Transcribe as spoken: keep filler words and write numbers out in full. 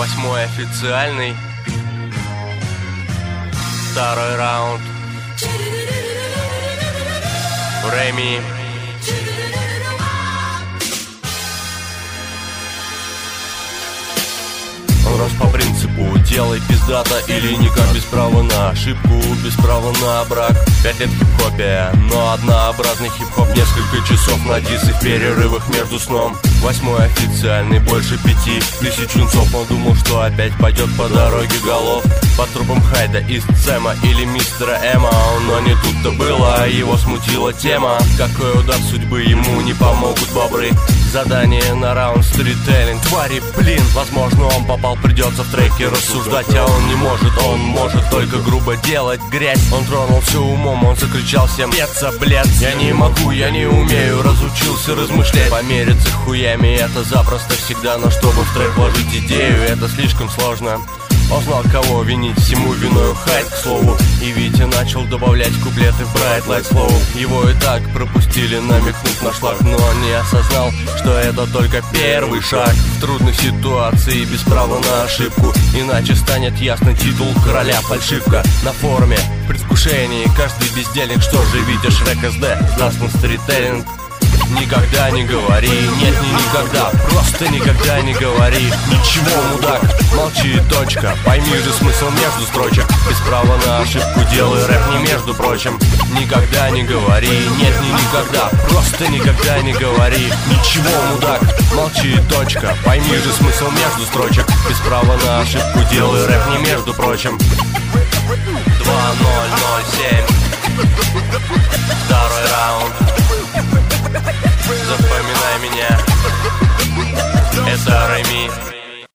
Восьмой официальный. Второй раунд. Реми. Он рос по принципу «делай пиздато» или никак, без права на ошибку, без права на брак. Пять лет хип-хопе, но однообразный хип-хоп. Несколько часов на диссы в перерывах между сном. Восьмой официальный, больше пяти тысяч юнцов. Он думал, что опять пойдет по дороге голов, по трупам Хайда, Ист Сэма или мистера Эма. Но не тут-то было, его смутила тема. Какой удар судьбы, ему не помогут бобры. Задание на раунд стритейлинг. Твари, блин, возможно он попал, придется в треке рассуждать. А он не может, он может только грубо делать грязь. Он тронулся умом, он закричал всем: «Пеца, блядь, я не могу, я не умею». Разучился размышлять, помериться хуями это запросто всегда. Но чтобы в трек вложить идею, это слишком сложно. Он знал, кого винить, всему виною Хайд, к слову. И Витя начал добавлять куплеты в Bright Light Flow. Его и так пропустили, намекнув на шлак, но он не осознал, что это только первый шаг в трудной ситуации, без права на ошибку. Иначе станет ясно титул короля фальшивка. На форуме в предвкушении каждый бездельник: что же Витя Шрек СД даст на стритейлинг. Никогда не говори, нет, не никогда, просто никогда не говори ничего, мудак, молчи, точка. Пойми же смысл между строчек, без права на ошибку делай рэп не между прочим. Никогда не говори, нет, не никогда, просто никогда не говори ничего, мудак, молчи, точка. Пойми же смысл между строчек, без права на ошибку делай рэп не между прочим. Два ноль ноль семь. Второй раунд. Запоминай меня. Это Реми.